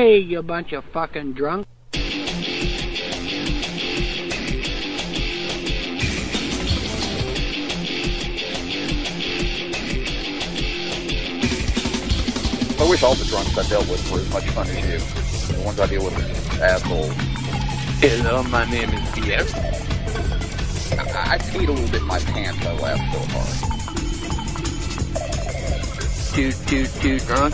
Hey, you bunch of fucking drunk. I wish all the drunks I dealt with were as much fun as you. The ones I deal with are assholes. Hello, my name is Pierre. I peed a little bit in my pants. I laughed so hard. Too drunk.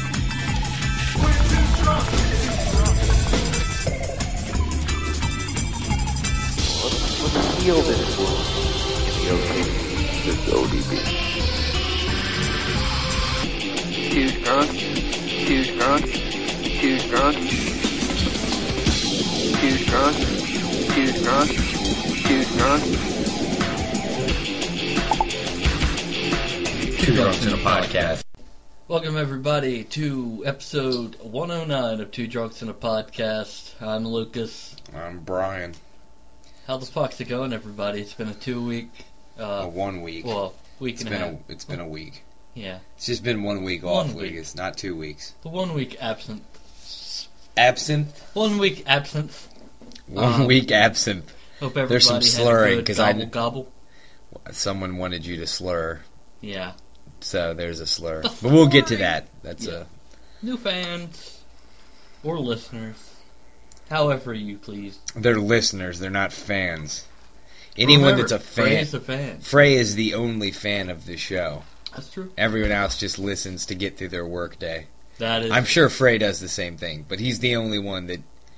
What's the deal this world? It's ODB. Too drunk. Too drunk. Too drunk. Too drunk. Too drunk. Too drunk. Two Drunks in a Podcast. Welcome everybody to episode 109 of Two Drunks in a Podcast. I'm Lucas. I'm Brian. How the fuck's it going, everybody? It's been a 2 week... 1 week. Well, week and a half. It's been a week. Yeah. It's just been 1 week off, 1 week. Lucas, not 2 weeks. The 1 week absent. Absinthe? 1 week absence. 1 week absinthe. Hope everybody There's some had slurring, a good 'cause gobble. Someone wanted you to slur, Yeah. so there's a slur. But we'll get to that. That's Yeah. New fans. Or listeners. However you please. They're listeners, they're not fans. Anyone Remember, that's a fan. Frey is a fan. Frey is the only fan of the show. That's true. Everyone else just listens to get through their work day. That is... I'm sure Frey does the same thing, but he's the only one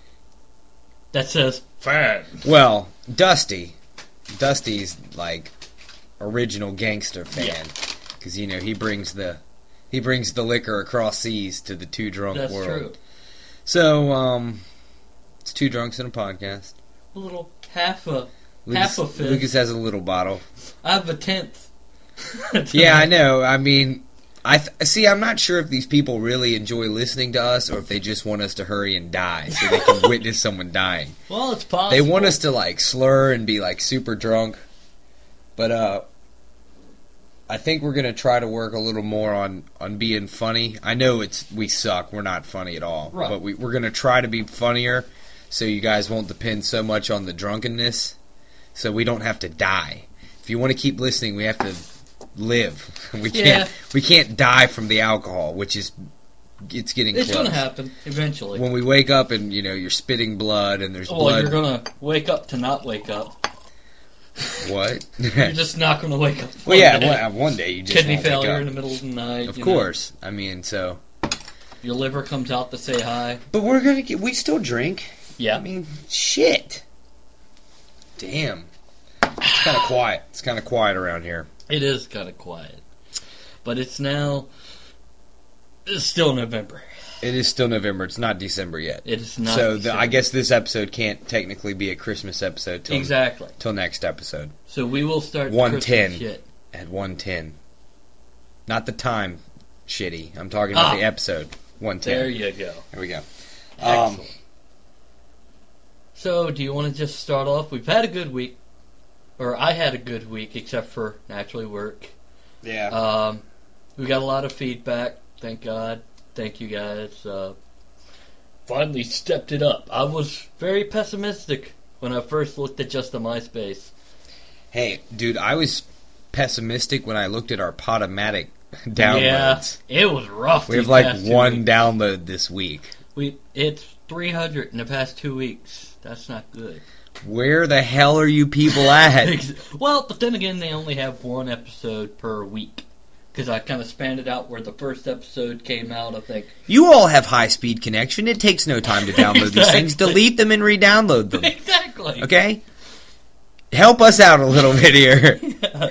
That says fan. Well, Dusty's like original gangster fan, because he brings the liquor across seas to the Two Drunk That's world. true. So it's Two Drunks in a Podcast. A little half a fifth. Lucas has a little bottle. I have a tenth. Yeah, I know. I mean, I'm not sure if these people really enjoy listening to us or if they just want us to hurry and die so they can witness someone dying. Well, it's possible. They want us to like slur and be like super drunk, but I think we're gonna try to work a little more on being funny. I know we suck. We're not funny at all, right. But we're gonna try to be funnier so you guys won't depend so much on the drunkenness, so we don't have to die. If you want to keep listening, we have to live. We can't die from the alcohol, which is it's getting close. It's gonna happen eventually. When we wake up and you're spitting blood and there's blood. You're gonna wake up to not wake up. What? You're just not gonna wake up. One day you just kidney won't wake failure up. in the middle of the night. Of course. I mean, so your liver comes out to say hi. But we still drink. Yeah. I mean, shit. Damn. It's kind of quiet. It's kind of quiet around here. It is kind of quiet, but it's still November. It is still November. It's not December yet. It is not. So I guess this episode can't technically be a Christmas episode till next episode. So we will start 1:10 shit at 1:10. Not the time, shitty. I'm talking about the episode 1:10. There you go. There we go. Excellent. So, do you want to just start off? We've had a good week. Or I had a good week, except for naturally work. Yeah. We got a lot of feedback. Thank God. Thank you guys. Finally stepped it up. I was very pessimistic when I first looked at just the MySpace. Hey, dude, I was pessimistic when I looked at our Podomatic downloads. Yeah, it was rough. We have like one download this week. It's 300 in the past 2 weeks. That's not good. Where the hell are you people at? Well, but then again, they only have one episode per week. Because I kind of spanned it out where the first episode came out, I think. You all have high-speed connection. It takes no time to download these things. Delete them and re-download them. Exactly. Okay? Help us out a little bit here.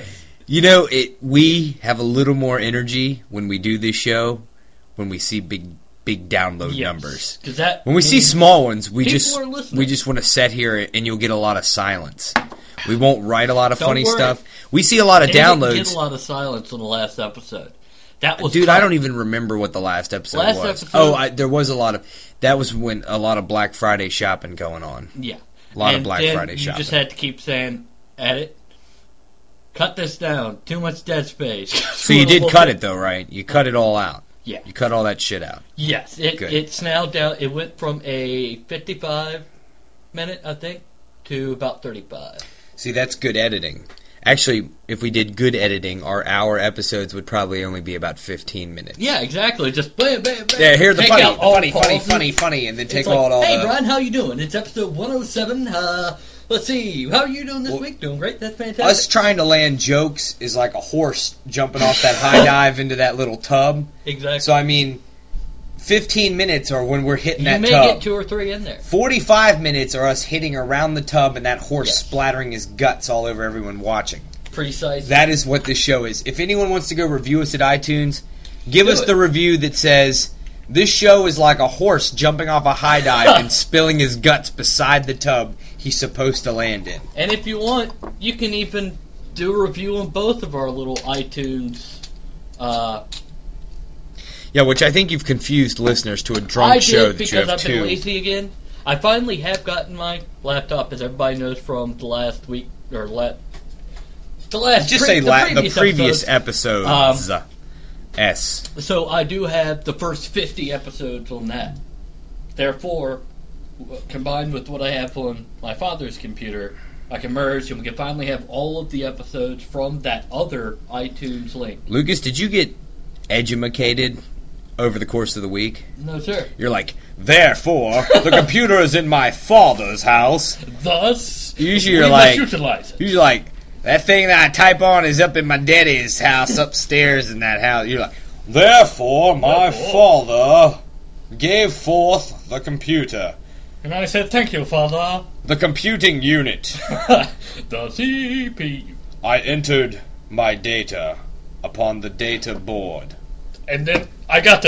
We have a little more energy when we do this show, when we see big download numbers. When we see small ones, we just want to sit here and you'll get a lot of silence. We won't write a lot of funny stuff. We see a lot of downloads. Didn't get a lot of silence on the last episode. That was I don't even remember what the last episode was. There was a lot of. That was when a lot of Black Friday shopping going on. Yeah, a lot of Black Friday shopping. You just had to keep saying, "Edit, cut this down. Too much dead space." So you did cut it though, right? You cut it all out. Yeah. You cut all that shit out. Yes. It's now down. It went from a 55-minute, I think, to about 35. See, that's good editing. Actually, if we did good editing, our hour episodes would probably only be about 15 minutes. Yeah, exactly. Just bam, bam, bam. Yeah, here's the funny, and then take like, all hey, the... Brian, how you doing? It's episode 107. Let's see. How are you doing this week? Doing great. That's fantastic. Us trying to land jokes is like a horse jumping off that high dive into that little tub. Exactly. So, I mean, 15 minutes are when we're hitting that tub. You may get 2 or 3 in there. 45 minutes are us hitting around the tub and that horse splattering his guts all over everyone watching. Precisely. That is what this show is. If anyone wants to go review us at iTunes, give us the review that says, this show is like a horse jumping off a high dive and spilling his guts beside the tub he's supposed to land in. And if you want, you can even do a review on both of our little iTunes. Yeah, which I think you've confused listeners to a drunk show that you have 2. I did because I've been lazy again. I finally have gotten my laptop, as everybody knows from the last week, or the previous episodes. So I do have the first 50 episodes on that. Therefore, combined with what I have on my father's computer, I can merge and we can finally have all of the episodes from that other iTunes link. Lucas, did you get edumacated over the course of the week? No, sir. You're like, therefore, the computer is in my father's house. Thus, usually you're like, that thing that I type on is up in my daddy's house upstairs in that house. You're like, therefore, my father gave forth the computer. And I said, thank you, Father. The computing unit. The CPU. I entered my data upon the data board. And then I've got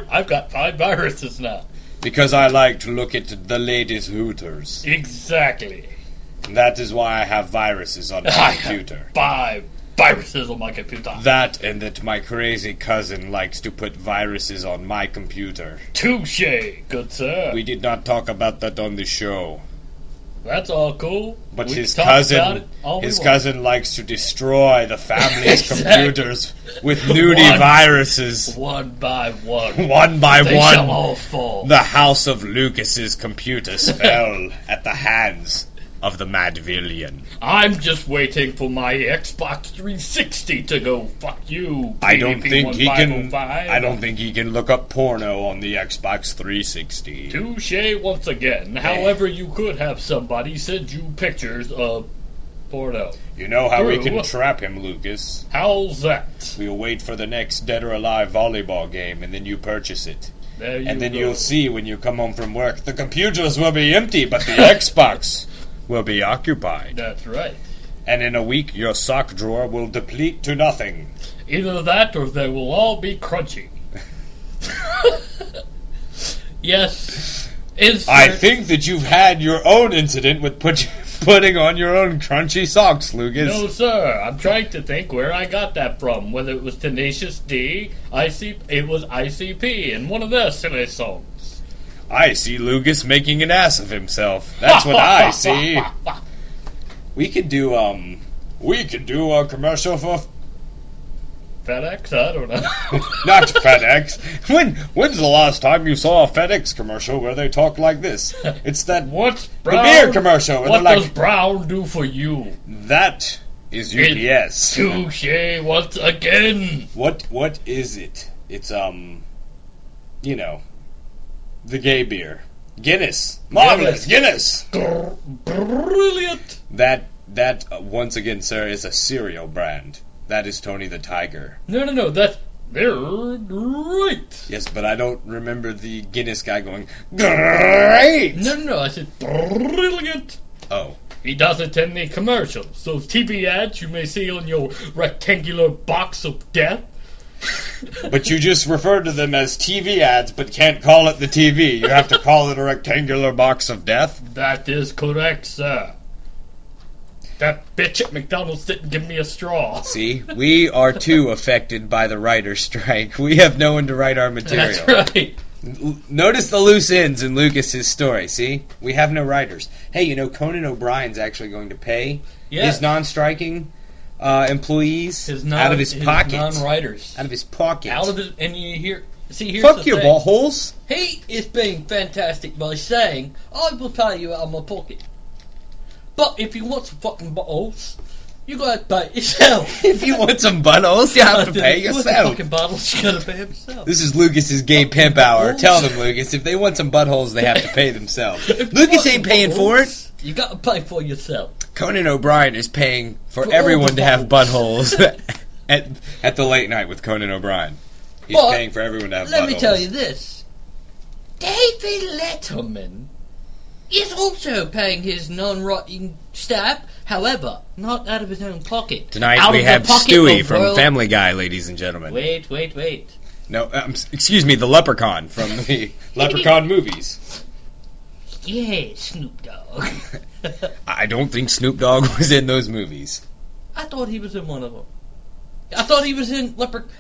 5 viruses now. Because I like to look at the latest Hooters. Exactly. And that is why I have viruses on my computer. 5 viruses on my computer. That and that my crazy cousin likes to put viruses on my computer. Touché, good sir. We did not talk about that on the show. That's all cool. But his cousin likes to destroy the family's computers with nudie viruses. One by one. One by they one. Shall all fall. The house of Lucas's computers fell at the hands of the Mad Villain. I'm just waiting for my Xbox 360 to go. Fuck you. I don't think he can look up porno on the Xbox 360. Touché once again. However, you could have somebody send you pictures of porno. You know how we can trap him, Lucas. How's that? We'll wait for the next Dead or Alive volleyball game, and then you purchase it. And then you'll see when you come home from work, the computers will be empty, but the Xbox will be occupied. That's right. And in a week, your sock drawer will deplete to nothing. Either that or they will all be crunchy. Yes. I think that you've had your own incident with putting on your own crunchy socks, Lucas. No, sir. I'm trying to think where I got that from. Whether it was Tenacious D, it was ICP, in one of their silly songs. I see Lucas making an ass of himself. That's what I see. We could do a commercial for FedEx? I don't know. Not FedEx. When's the last time you saw a FedEx commercial where they talk like this? It's that the beer commercial. Where what does Brown do for you? That is UPS. Touché once again. What is it? It's the gay beer. Guinness. Marvelous. Guinness. Brilliant. That once again, sir, is a cereal brand. That is Tony the Tiger. No, that's great. Yes, but I don't remember the Guinness guy going, great! No, I said brilliant. Oh. He does it in the commercials. Those TV ads you may see on your rectangular box of death. But you just refer to them as TV ads, but can't call it the TV. You have to call it a rectangular box of death? That is correct, sir. That bitch at McDonald's didn't give me a straw. See, we are too affected by the writer's strike. We have no one to write our material. That's right. Notice the loose ends in Lucas's story, see? We have no writers. Hey, Conan O'Brien's actually going to pay his non-striking employees out of his pocket. Non-writers. Out of his pocket. And you hear... See, here's Fuck the your thing. buttholes. He is being fantastic by saying, I will pay you out of my pocket. But if you want some fucking buttholes, you gotta pay yourself. If you want some buttholes, you have to pay You want yourself. some fucking buttholes, you gotta pay yourself. This is Lucas's gay pimp hour. Tell them, Lucas, if they want some buttholes, they have to pay themselves. Lucas ain't paying for it. You gotta pay for yourself. Conan O'Brien is paying for everyone to have buttholes at the late night with Conan O'Brien. He's paying for everyone to have buttholes. Let me tell you this. David Letterman is also paying his non-writing staff, however, not out of his own pocket. Tonight we have Stewie from Family Guy, ladies and gentlemen. Wait. No, excuse me, the Leprechaun from the Leprechaun movies. Yeah, Snoop Dogg. I don't think Snoop Dogg was in those movies. I thought he was in one of them. I thought he was in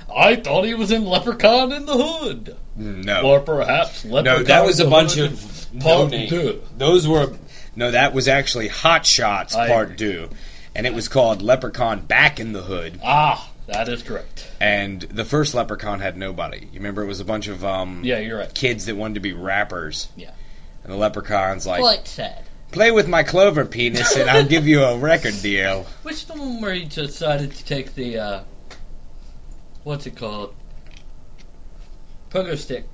Leprechaun in the Hood. No. Or perhaps Leprechaun. No, that was a bunch of Part 2. Those were that was actually Hot Shots Part 2, and it was called Leprechaun Back in the Hood. Ah, that is correct. And the first Leprechaun had nobody. You remember it was a bunch of yeah, you're right. Kids that wanted to be rappers. Yeah. And the Leprechaun's like, quite sad. Play with my clover penis and I'll give you a record deal. Which the one where he decided to take the what's it called? Pogo stick.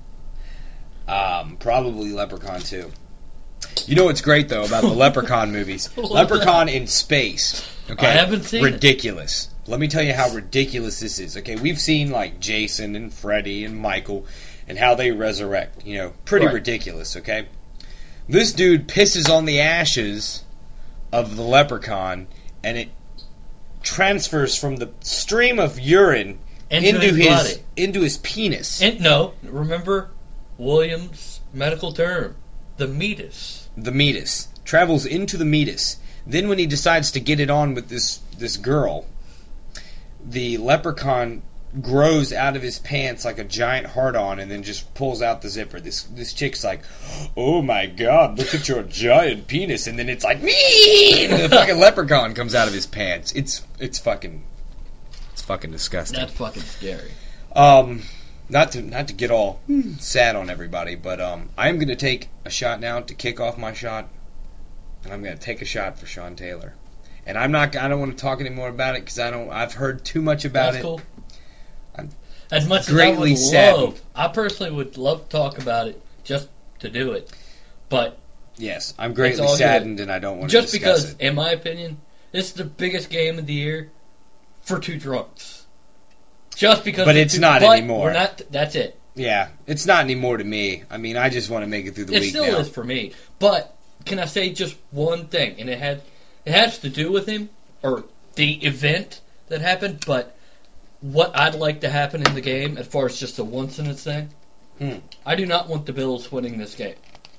Probably Leprechaun 2. You know what's great though about the Leprechaun movies? Leprechaun in space. Okay, I haven't seen ridiculous. Let me tell you how ridiculous this is. Okay, we've seen like Jason and Freddy and Michael and how they resurrect. You know, pretty ridiculous. Okay, this dude pisses on the ashes of the leprechaun and it transfers from the stream of urine into his penis. And no, remember William's medical term, the meatus. The meatus travels into the meatus. Then when he decides to get it on with this girl, the leprechaun grows out of his pants like a giant hard-on and then just pulls out the zipper. This chick's like, oh my god, look at your giant penis, and then it's like, me, and the fucking leprechaun comes out of his pants. It's fucking disgusting. That's fucking scary. Not to get all sad on everybody, but I am going to take a shot now to kick off my shot, and I'm going to take a shot for Sean Taylor. And I don't want to talk anymore about it because I've heard too much about it. Cool. As much greatly as I would love, I personally would love to talk about it just to do it. But yes, I'm greatly saddened and I don't want to discuss it. Just because, in my opinion, this is the biggest game of the year for two drunks. Just because, but it's not anymore. We're not. That's it. Yeah, it's not anymore to me. I mean, I just want to make it through the week. It still is for me. But can I say just one thing? And it has to do with him or the event that happened, but. What I'd like to happen in the game, as far as just a one-sentence thing, I do not want the Bills winning this game.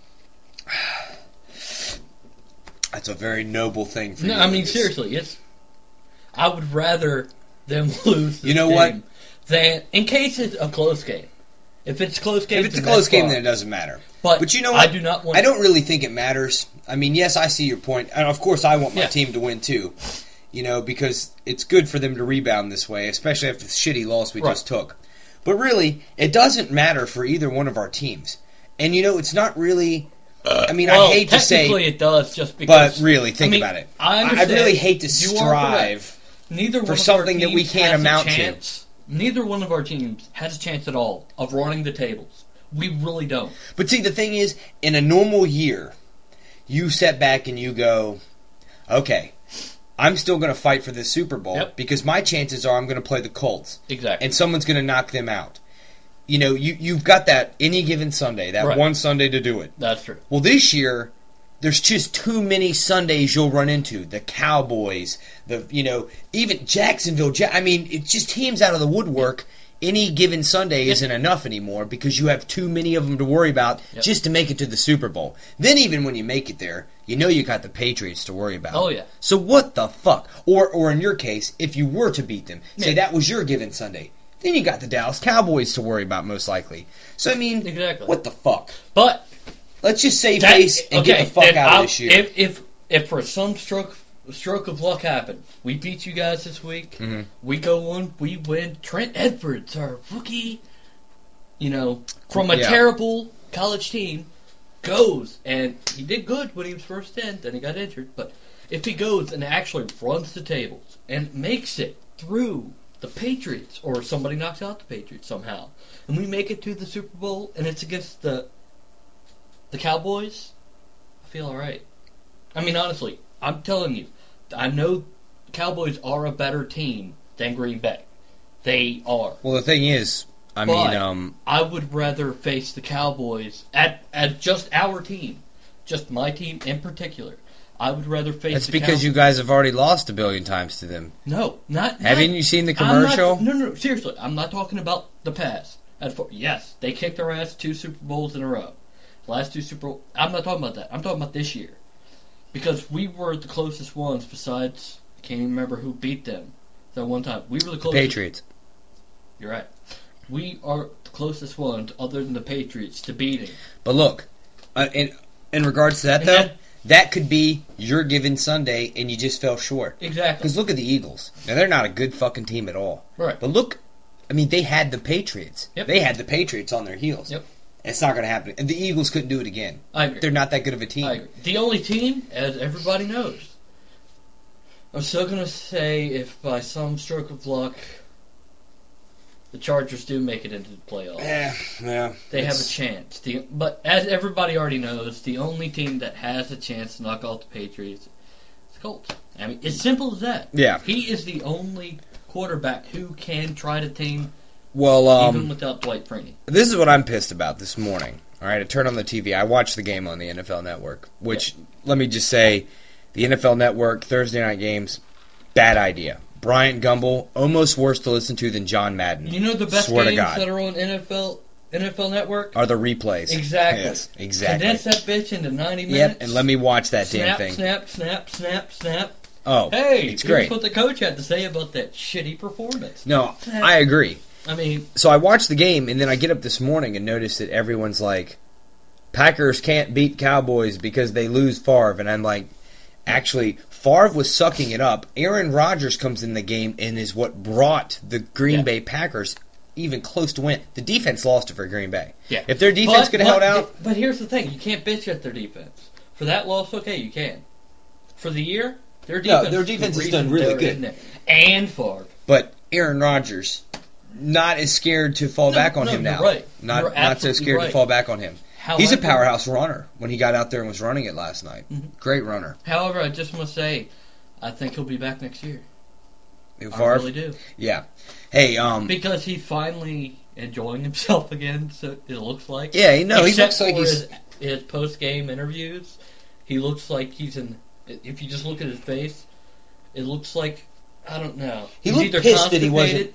That's a very noble thing for you. No, I mean, seriously, I would rather them lose this game than, in case it's a close game. If it's a close game, then it doesn't matter. But you know what? I don't really think it matters. I mean, yes, I see your point. And of course, I want my team to win, too. You know, because it's good for them to rebound this way, especially after the shitty loss we just took. But really, it doesn't matter for either one of our teams. And, you know, it's not really... I mean, I hate to say... technically it does, just because... But really, think about it. I really hate to strive for something that we can't amount to. Neither one of our teams has a chance at all of running the tables. We really don't. But see, the thing is, in a normal year, you sit back and you go, okay... I'm still going to fight for this Super Bowl because my chances are I'm going to play the Colts. Exactly. And someone's going to knock them out. You know, you've got that any given Sunday, that one Sunday to do it. That's true. Well, this year, there's just too many Sundays you'll run into. The Cowboys, even Jacksonville. I mean, it's just teams out of the woodwork. Any given Sunday isn't enough anymore because you have too many of them to worry about just to make it to the Super Bowl. Then even when you make it there, you know you got the Patriots to worry about. Oh, yeah. So what the fuck? Or in your case, if you were to beat them, say that was your given Sunday, then you got the Dallas Cowboys to worry about most likely. So, I mean, what the fuck? But let's just save face and get the fuck out of this year. If for some stroke of luck happened, we beat you guys this week, we go on, we win. Trent Edwards, our rookie from a terrible college team, goes, and he did good when he was first in, then he got injured, but if he goes and actually runs the tables and makes it through the Patriots, or somebody knocks out the Patriots somehow, and we make it to the Super Bowl, and it's against the Cowboys, I feel alright. I mean, honestly, I'm telling you, I know the Cowboys are a better team than Green Bay. They are. Well, the thing is, I would rather face the Cowboys at just our team, just my team in particular. I would rather face. That's because you guys have already lost 1 billion times to them. No, not. Haven't you seen the commercial? No, seriously, I'm not talking about the past. Yes, they kicked our ass 2 Super Bowls in a row. Last 2 Super Bowls. I'm not talking about that. I'm talking about this year, because we were the closest ones. Besides, I can't even remember who beat them that one time. We were the closest. Patriots. You're right. We are the closest ones, other than the Patriots, to beating. But look, in regards to that, though, that could be your given Sunday, and you just fell short. Exactly. Because look at the Eagles. Now, they're not a good fucking team at all. Right. But look, I mean, they had the Patriots. Yep. They had the Patriots on their heels. Yep. It's not going to happen. And the Eagles couldn't do it again. I agree. They're not that good of a team. I agree. The only team, as everybody knows, I'm still going to say, if by some stroke of luck, the Chargers do make it into the playoffs. Yeah. They have a chance. But as everybody already knows, the only team that has a chance to knock off the Patriots is the Colts. I mean, it's simple as that. Yeah. He is the only quarterback who can try to team even without Dwight Freeney. This is what I'm pissed about this morning. All right, I turned on the TV. I watched the game on the NFL Network, which, let me just say, the NFL Network, Thursday night games, bad idea. Bryant Gumbel, almost worse to listen to than John Madden. You know the best games that are on NFL Network? Are the replays. Exactly. Yes, exactly. Condense that bitch into 90 minutes. Yep, and let me watch that damn thing. Snap. Oh, hey, it's great. Here's what the coach had to say about that shitty performance. No, I agree. I mean... So I watched the game, and then I get up this morning and notice that everyone's like, Packers can't beat Cowboys because they lose Favre. And I'm like, actually, Favre was sucking it up. Aaron Rodgers comes in the game and is what brought the Green Bay Packers even close to win. The defense lost it for Green Bay. Yeah. If their defense could have held out... But here's the thing. You can't bitch at their defense. For that loss, okay, you can. For the year, their defense has done really good. And Favre. But Aaron Rodgers, not as scared to fall back on him now. Right. Not so scared to fall back on him. However, he's a powerhouse runner when he got out there and was running it last night. Mm-hmm. Great runner. However, I just want to say, I think he'll be back next year. I really do. Yeah. Hey, because he's finally enjoying himself again, so it looks like. Yeah, he looks like his post-game interviews, he looks like he's in... If you just look at his face, it looks like, I don't know. He looked pissed that he wasn't...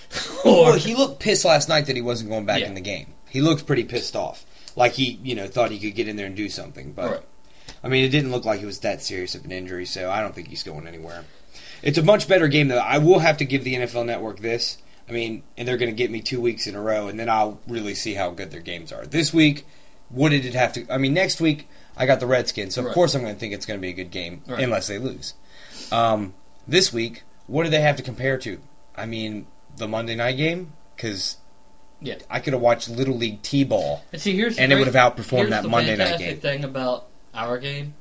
Or he looked pissed last night that he wasn't going back in the game. He looked pretty pissed off. Like he, thought he could get in there and do something. But, I mean, it didn't look like it was that serious of an injury, so I don't think he's going anywhere. It's a much better game, though. I will have to give the NFL Network this. I mean, and they're going to get me 2 weeks in a row, and then I'll really see how good their games are. This week, what did it have to... I mean, next week, I got the Redskins, so of course I'm going to think it's going to be a good game, unless they lose. This week, what do they have to compare to? I mean, the Monday night game? Because... Yeah, I could have watched Little League T-ball, and it would have outperformed that Monday night game. Here's the fantastic thing about our game.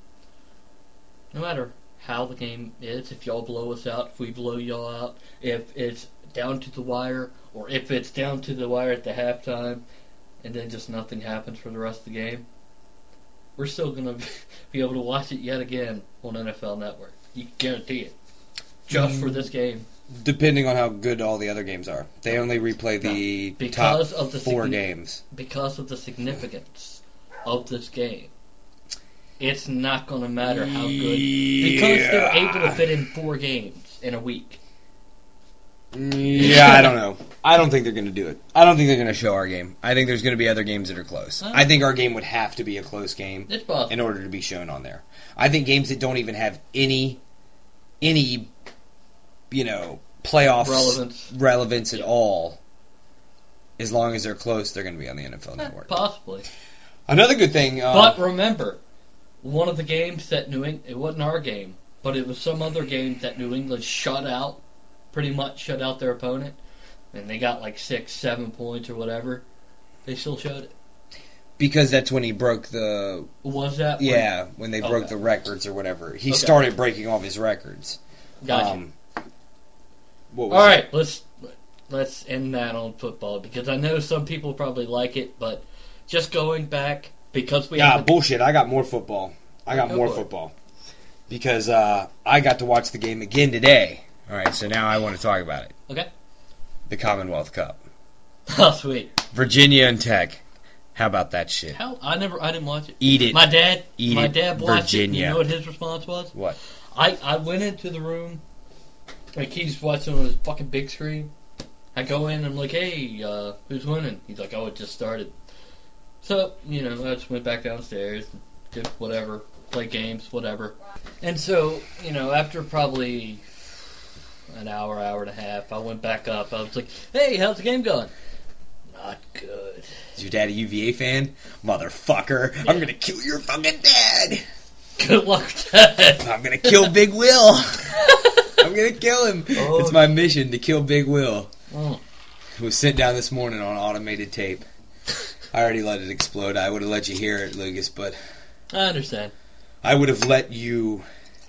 No matter how the game is, if y'all blow us out, if we blow y'all out, if it's down to the wire, or if it's down to the wire at the halftime, and then just nothing happens for the rest of the game, we're still going to be able to watch it yet again on NFL Network. You can guarantee it. Just for this game. Depending on how good all the other games are. They only replay the top 4 games. Because of the significance of this game. It's not going to matter how good... Because they're able to fit in 4 games in a week. Yeah, I don't know. I don't think they're going to do it. I don't think they're going to show our game. I think there's going to be other games that are close. I think our game would have to be a close game in order to be shown on there. I think games that don't even have any playoff relevance at all, as long as they're close, they're going to be on the NFL Network. Possibly. Another good thing... but remember, one of the games that it wasn't our game, but it was some other game that New England pretty much shut out their opponent, and they got like 6-7 points or whatever. They still showed it. Because that's when he broke the... Was that? Yeah, when they broke the records or whatever. He started breaking all of his records. Gotcha. All right, let's end that on football, because I know some people probably like it, but just going back, because we bullshit, I got more football. Because I got to watch the game again today. All right, so now I want to talk about it. Okay. The Commonwealth Cup. Oh, sweet. Virginia and Tech. How about that shit? Hell, I didn't watch it. Eat it. My dad watched Virginia. it, and you know what his response was? What? I went into the room, like he's watching on his fucking big screen. I go in and I'm like, hey, who's winning? He's like, oh, it just started. So, I just went back downstairs, did whatever, play games, whatever. And so, after probably an hour and a half, I went back up. I was like, hey, how's the game going? Not good. Is your dad a UVA fan? Motherfucker. Yeah. I'm going to kill your fucking dad. Good luck with that. I'm going to kill Big Will. I'm going to kill him. Oh. It's my mission to kill Big Will. Oh. It was sent down this morning on automated tape. I already let it explode. I would have let you hear it, Lucas, but... I understand. I would have let you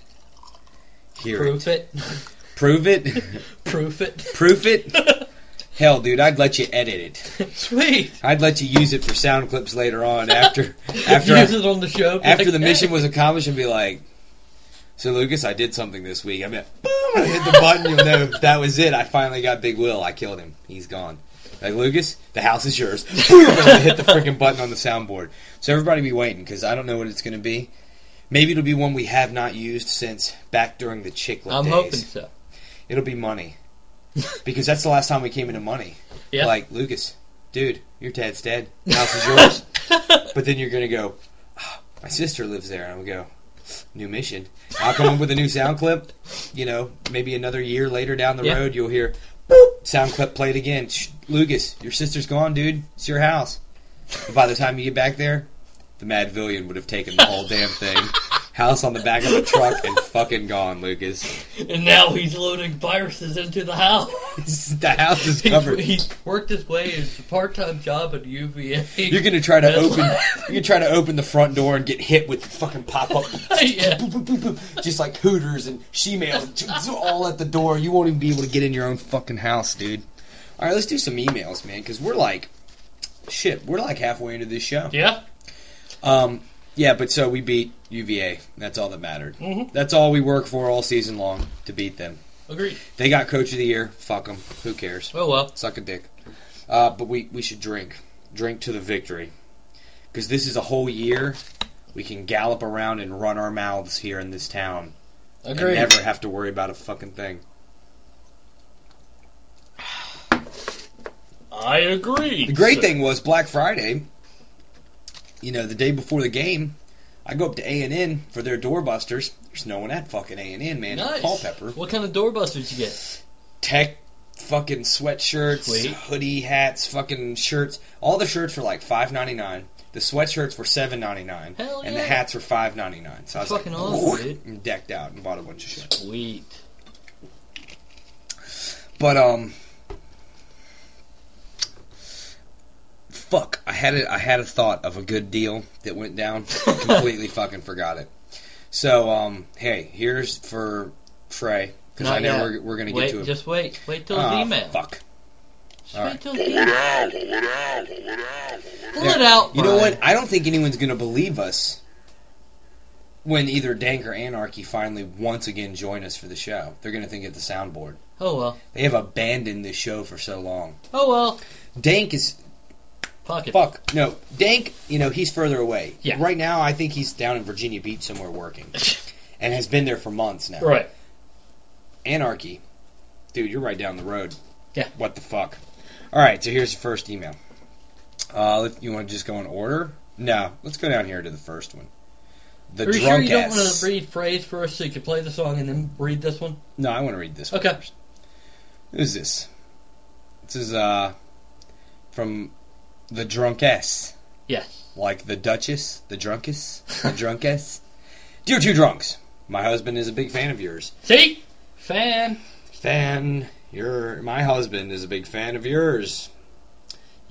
hear Proof it. Prove it? Proof it. Proof it? Hell, dude, I'd let you edit it. Sweet. I'd let you use it for sound clips later on after use it on the show. After the mission was accomplished and be like, so Lucas, I did something this week. I mean, boom, I hit the button, you'll know that was it. I finally got Big Will. I killed him. He's gone. Like, Lucas, the house is yours. Boom, I hit the freaking button on the soundboard. So everybody be waiting, because I don't know what it's going to be. Maybe it'll be one we have not used since back during the Chicklet days. I'm hoping so. It'll be money. Because that's the last time we came into money. Yep. Like, Lucas, dude, your dad's dead. The house is yours. But then you're going to go, oh, my sister lives there. And I'm going to go, new mission. I'll come up with a new sound clip. Maybe another year later down the road, you'll hear, boop, sound clip played again. Shh, Lucas, your sister's gone, dude. It's your house. But by the time you get back there, the Mad Villian would have taken the whole damn thing. House on the back of the truck and fucking gone, Lucas. And now he's loading viruses into the house. The house is covered. He's worked his way as a part-time job at UVA. You're gonna try to open the front door and get hit with fucking pop-up. Yeah. Boop, boop, boop, boop. Just like Hooters and she-mails all at the door. You won't even be able to get in your own fucking house, dude. All right, let's do some emails, man, because we're like halfway into this show. Yeah. Yeah, but so we beat UVA. That's all that mattered. Mm-hmm. That's all we work for all season long, to beat them. Agreed. They got Coach of the Year. Fuck them. Who cares? Oh, well. Suck a dick. But we should drink. Drink to the victory. Because this is a whole year we can gallop around and run our mouths here in this town. Agreed. And never have to worry about a fucking thing. I agree. The great thing was Black Friday... the day before the game, I go up to A&N for their doorbusters. There's no one at fucking A&N, man. Nice. Culpeper. What kind of doorbusters you get? Tech fucking sweatshirts, Sweet. Hoodie hats, fucking shirts. All the shirts were like $5.99. The sweatshirts were $7.99. Hell yeah. And the hats were $5.99. So I was fucking like, awesome, dude. And decked out and bought a bunch of shit. Sweet. But, fuck, I had a thought of a good deal that went down. Completely fucking forgot it. So, hey, here's for Trey, because I know we're going to get to it. Just wait. Wait till his email. Fuck. Just wait till his email. Pull it out, You know what? I don't think anyone's going to believe us when either Dank or Anarchy finally once again join us for the show. They're going to think it's the soundboard. Oh, well. They have abandoned this show for so long. Oh, well. Dank is... Fuck. No, Dank, he's further away. Yeah. Right now, I think he's down in Virginia Beach somewhere working. And has been there for months now. Right. Anarchy. Dude, you're right down the road. Yeah. What the fuck? Alright, so here's the first email. You want to just go in order? No, let's go down here to the first one. The Are you drunk sure you don't want to read phrase first so you can play the song and then read this one? No, I want to read this one Okay. first. Who's this? This is from the drunkess. Yes. Like the Duchess, the drunkess, the drunkess. Dear Two Drunks, my husband is a big fan of yours. See? Fan. My husband is a big fan of yours.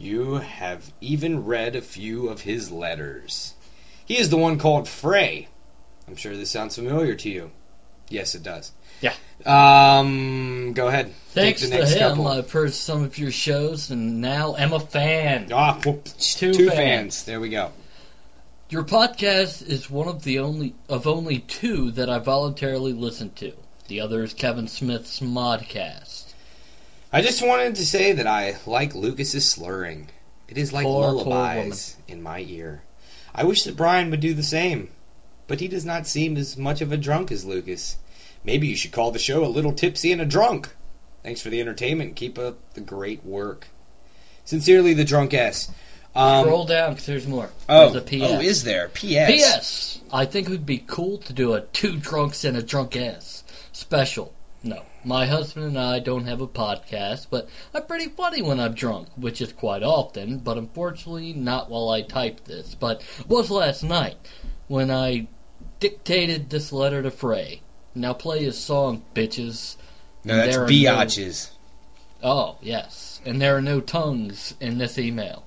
You have even read a few of his letters. He is the one called Frey. I'm sure this sounds familiar to you. Yes, it does. Yeah. Go ahead. Thanks to him, I've heard some of your shows, and now I'm a fan. Two fans. There we go. Your podcast is one of the only two that I voluntarily listen to. The other is Kevin Smith's Modcast. I just wanted to say that I like Lucas's slurring. It is like lullabies in my ear. I wish that Brian would do the same, but he does not seem as much of a drunk as Lucas. Maybe you should call the show A Little Tipsy and a Drunk. Thanks for the entertainment. Keep up the great work. Sincerely, the Drunk S. Scroll down because there's more. There's a PS. Is there? PS. PS. I think it would be cool to do a Two Drunks and a Drunk S special. No, my husband and I don't have a podcast, but I'm pretty funny when I'm drunk, which is quite often, but unfortunately not while I type this. But it was last night when I dictated this letter to Frey. Now play his song, bitches. No, that's biatches. Oh, yes. And there are no tongues in this email.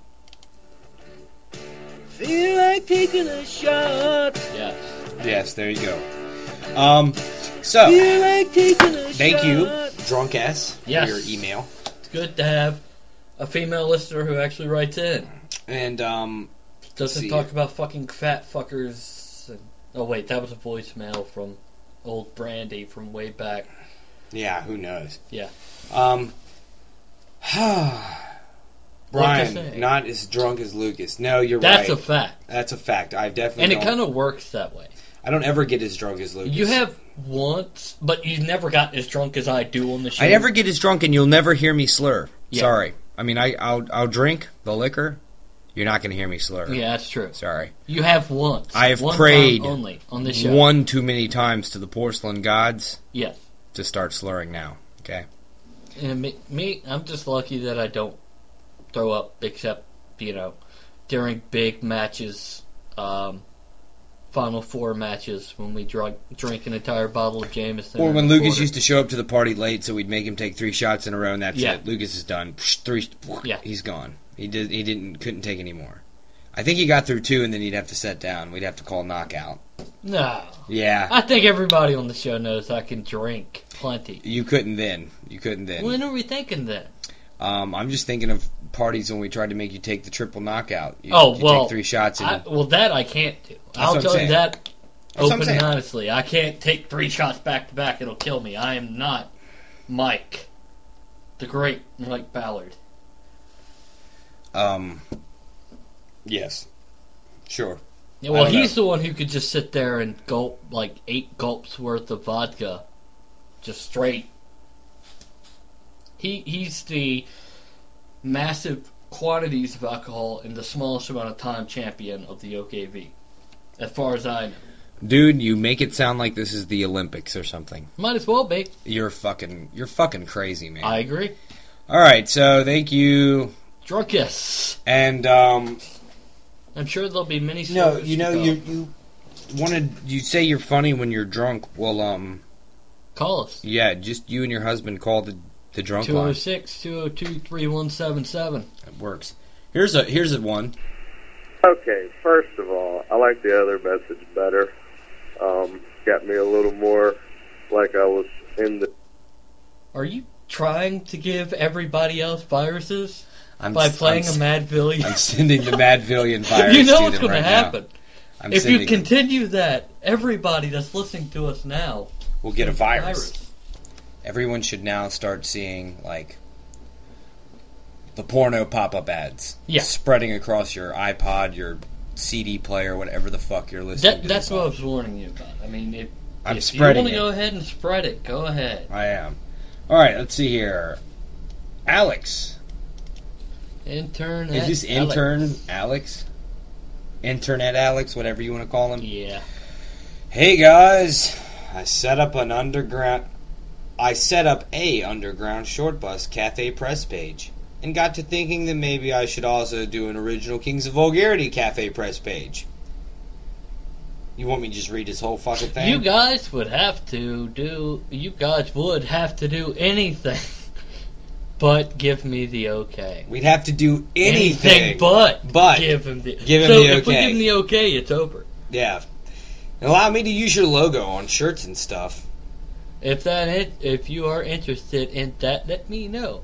Feel like taking a shot. Yes. Yes, there you go. So, feel like taking a thank shot. you, Drunk S, for yes. your email. It's good to have a female listener who actually writes in. And, doesn't talk about fucking fat fuckers. Oh, wait, that was a voicemail from old Brandy from way back. Yeah, who knows? Yeah. Brian, not as drunk as Lucas. No, you're right. That's a fact. That's a fact. I definitely And it kind of works that way. I don't ever get as drunk as Lucas. You have once, but you've never gotten as drunk as I do on the show. I never get as drunk, and you'll never hear me slur. Yeah. Sorry. I mean, I'll drink the liquor. You're not going to hear me slur. Yeah, that's true. Sorry. You have once. I have prayed only on this show. One too many times to the porcelain gods. Yes. To start slurring now. Okay. And me, I'm just lucky that I don't throw up, except during big matches, Final Four matches when we drink an entire bottle of Jameson. Or when Lucas used to show up to the party late, so we'd make him take 3 shots in a row, and that's it. Lucas is done. 3. Yeah. He's gone. He couldn't take any more. I think he got through 2, and then he'd have to set down. We'd have to call knockout. No. Yeah. I think everybody on the show knows I can drink plenty. You couldn't then. When are we thinking then? I'm just thinking of parties when we tried to make you take the triple knockout. You take 3 shots. That I can't do. I'll tell you that open and honestly. I can't take 3 shots back to back. It'll kill me. I am not Mike, the great Mike Ballard. Yes. Sure. Yeah, well, he's the one who could just sit there and gulp like 8 gulps worth of vodka, just straight. He's the massive quantities of alcohol in the smallest amount of time champion of the OKV, as far as I know. Dude, you make it sound like this is the Olympics or something. Might as well be. You're fucking crazy, man. I agree. All right, so thank you, Drunkus. And I'm sure there'll be many. No, you say you're funny when you're drunk. Well, call us. Yeah, just you and your husband call the drunk line. 206-202-3177. It works. Here's a one. Okay, first of all, I like the other message better. Got me a little more like I was in the... Are you trying to give everybody else viruses by playing a Madvillian? I'm sending the Madvillian virus. You know what's going to happen. If you continue that, everybody that's listening to us now will get a virus. Everyone should now start seeing, like, the porno pop-up ads. Yeah. Spreading across your iPod, your CD player, whatever the fuck you're listening to. That's what I was warning you about. I mean, if you want to go ahead and spread it, go ahead. I am. All right, let's see here. Alex. Internet. Is this intern Alex? Internet Alex, whatever you want to call him? Yeah. Hey, guys. I set up a underground short bus cafe press page and got to thinking that maybe I should also do an original Kings of Vulgarity cafe press page. You want me to just read this whole fucking thing? You guys would have to do anything but give me the okay. We'd have to do anything but give him the okay. So if we give him the okay, it's over. Yeah. Allow me to use your logo on shirts and stuff. If you are interested in that, let me know.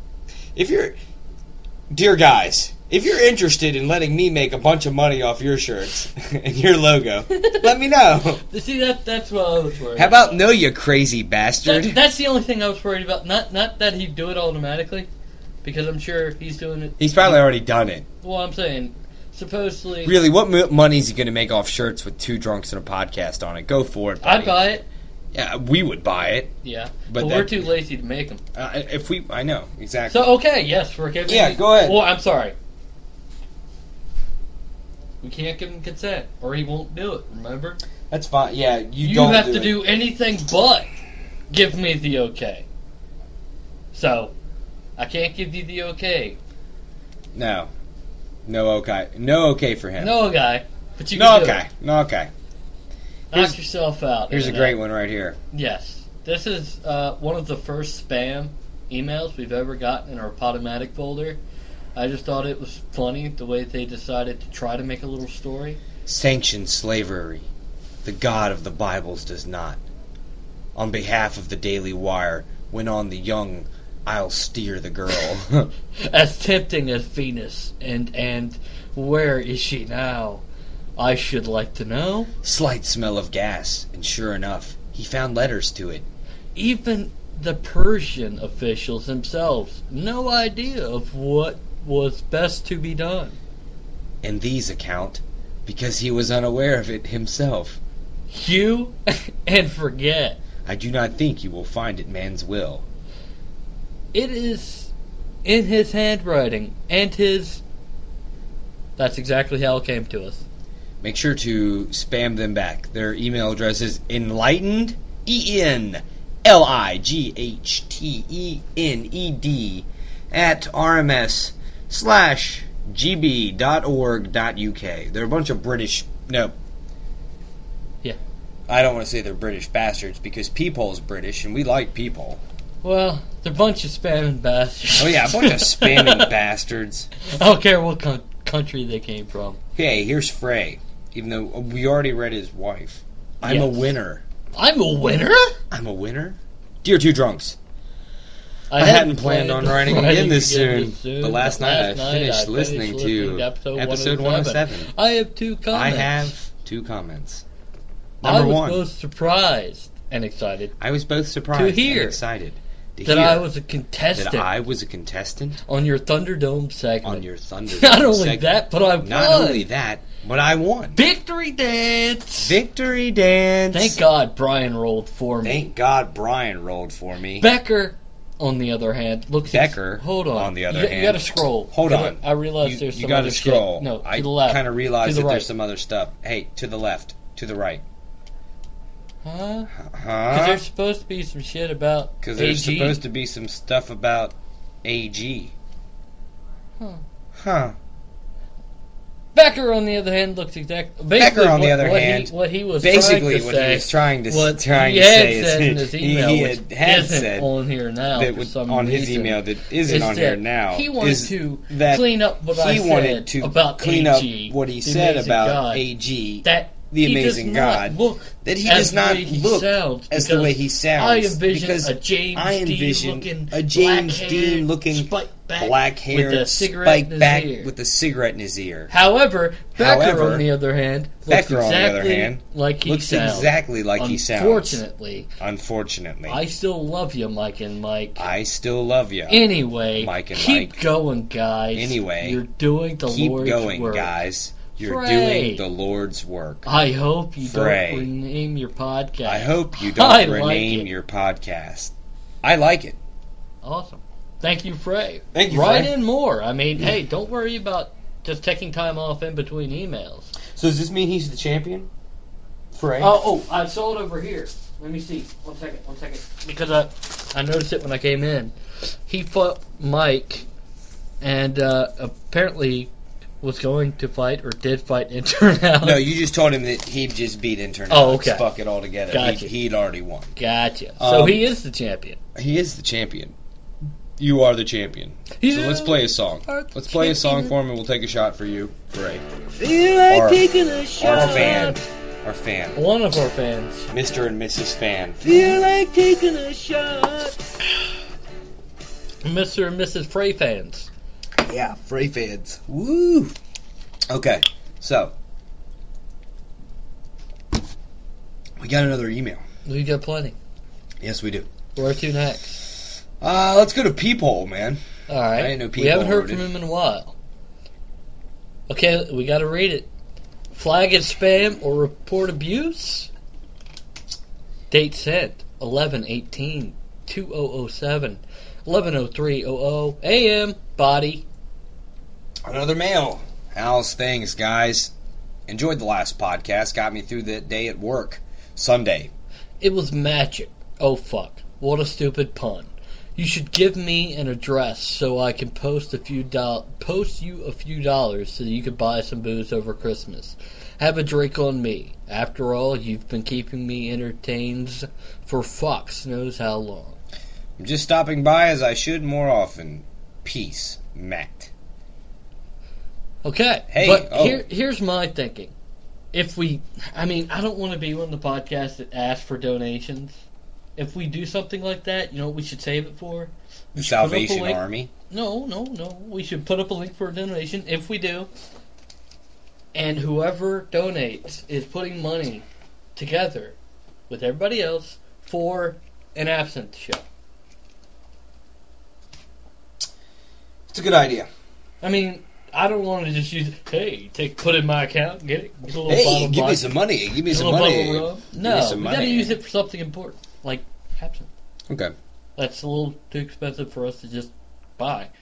Dear guys, if you're interested in letting me make a bunch of money off your shirts and your logo, let me know. See, that's what I was worried about. How about no, you crazy bastard? That's the only thing I was worried about. Not that he'd do it automatically, because I'm sure he's doing it. He's probably already done it. Well, I'm saying, supposedly... Really, what money is he going to make off shirts with 2 drunks and a podcast on it? Go for it, buddy. I'd buy it. Yeah, we would buy it. Yeah, but we're too lazy to make them. I know, exactly. So, okay, yes, we're giving... Yeah, go ahead. Well, I'm sorry. We can't give him consent, or he won't do it, remember? That's fine, yeah, you have to do anything but give me the okay. So, I can't give you the okay. No okay. No okay for him. No okay. But you can do it. No okay. Knock yourself out. Here's a great one right here. Yes. This is one of the first spam emails we've ever gotten in our Podomatic folder. I just thought it was funny the way they decided to try to make a little story. Sanction slavery. The God of the Bibles does not. On behalf of the Daily Wire, when on the young, I'll steer the girl. As tempting as Venus, and where is she now? I should like to know. Slight smell of gas, and sure enough, he found letters to it. Even the Persian officials themselves, no idea of what was best to be done. And these account, because he was unaware of it himself. You and forget. I do not think you will find it man's will. It is in his handwriting, and his... That's exactly how it came to us. Make sure to spam them back. Their email address is enlightened, ENLIGHTENED at rms/gb.org.uk. They're a bunch of British... No. Yeah. I don't want to say they're British bastards, because Peephole's British, and we like Peephole. Well, they're a bunch of spamming bastards. Oh yeah, a bunch of spamming bastards. I don't care what country they came from. Okay, here's Frey. Even though we already read his wife. I'm a winner. I'm a winner? I'm a winner? Dear 2 Drunks, I hadn't planned on writing again this soon, but last night I finished listening to episode 107. I have 2 comments. I have 2 comments. Number 1. I was both surprised and excited. I was both surprised and excited. That I was a contestant. That I was a contestant? On your Thunderdome segment. On your Thunderdome Not only that, but I won. Not only that, but I won. Victory dance! Victory dance! Thank God Brian rolled for me. Thank God Brian rolled for me. Becker, on the other hand, looks... Hold on the other hand. You gotta scroll. Hold on. I realize there's some other other scroll. Shit. No, to I the left. I kind of realize that there's some other stuff. Hey, to the left. To the right. Huh? Because there's supposed to be some shit about AG. Because there's supposed to be some stuff about AG. Huh. Becker, on the other hand, looks exactly... Becker, on the other hand... What he was basically what he was trying to say is... He had said on here now that on his email that isn't on here now. He wanted to clean up what I said about clean AG. Up what he said about AG. The amazing God. That he does not look as the way he sounds. I envision a James Dean looking black-haired, spiked back with a cigarette in his ear. However, Becker, on the other hand, looks exactly like he sounds. Unfortunately. I still love you, Mike and Mike. I still love you. Anyway, Mike and keep Mike. going, guys. Anyway, you're doing the Lord's work. Keep going, guys. You're doing the Lord's work. I hope you don't rename your podcast. I hope you don't rename your podcast. I like it. Awesome. Thank you, Frey. Thank you, Write in more. I mean, hey, don't worry about just taking time off in between emails. So does this mean he's the champion? Frey? Oh, I saw it over here. Let me see. One second. Because I noticed it when I came in. He fought Mike, and apparently... was going to fight or did fight Internal. No, you just told him that he'd just beat Internal. Oh, okay. Fuck it all together. Gotcha. He'd already won. Gotcha. So he is the champion. He is the champion. You are the champion. So let's play a song. Let's play a song for him, and we'll take a shot for you, for Feel like taking a shot. Our fan. One of our fans. Mr. and Mrs. Fan. Feel like taking a shot. Mr. and Mrs. Frey fans. Yeah, Frey fans. Woo! Okay, so. We got another email. We got plenty. Yes, we do. Where to next? Let's go to Peephole, man. All right. I didn't know Peephole. We haven't heard from him in a while. Okay, we got to read it. Flag as spam or report abuse? Date sent 11/18/2007, 11:03:00 a.m. Body. Another mail. How's things, guys? Enjoyed the last podcast. Got me through the day at work. Sunday. It was magic. Oh fuck. What a stupid pun. You should give me an address so I can post you a few dollars so that you can buy some booze over Christmas. Have a drink on me. After all, you've been keeping me entertained for fucks knows how long. I'm just stopping by as I should more often. Peace, Matt. Okay. Hey, but here's my thinking. I don't want to be one of the podcasts that asks for donations. If we do something like that, you know what we should save it for? The Salvation Army? No. We should put up a link for a donation, if we do. And whoever donates is putting money together with everybody else for an absinthe show. It's a good idea. I mean, I don't want to just use, put in my account and get it. Get a little hey, give me some money. Give me some money. No, we got to use it for something important, like absinthe. Okay. That's a little too expensive for us to just buy.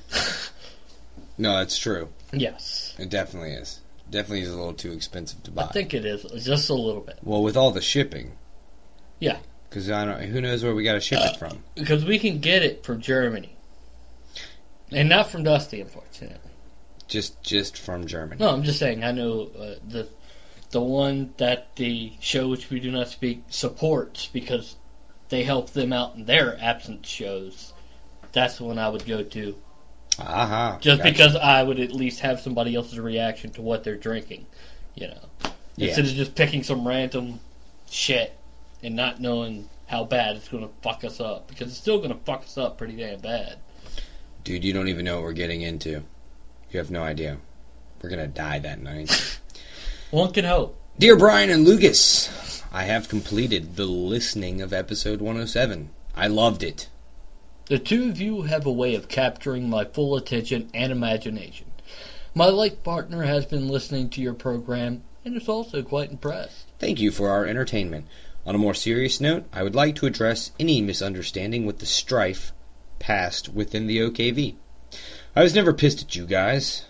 No, that's true. Yes. It definitely is. Definitely is a little too expensive to buy. I think it is, just a little bit. Well, with all the shipping. Yeah. Because who knows where we got to ship it from? Because we can get it from Germany. And not from Dusty, unfortunately. Just from Germany. No, I'm just saying, I know the one that the show which we do not speak supports because they help them out in their absent shows. That's the one I would go to. Aha. Just because I would at least have somebody else's reaction to what they're drinking, you know. Yeah. Instead of just picking some random shit and not knowing how bad it's going to fuck us up. Because it's still going to fuck us up pretty damn bad. Dude, you don't even know what we're getting into. You have no idea. We're going to die that night. One can hope. Dear Brian and Lucas, I have completed the listening of episode 107. I loved it. The two of you have a way of capturing my full attention and imagination. My life partner has been listening to your program and is also quite impressed. Thank you for our entertainment. On a more serious note, I would like to address any misunderstanding with the strife past within the OKV. I was never pissed at you guys.